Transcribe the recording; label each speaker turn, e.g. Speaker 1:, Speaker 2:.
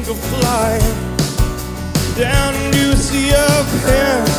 Speaker 1: think of flying down into a sea of pen.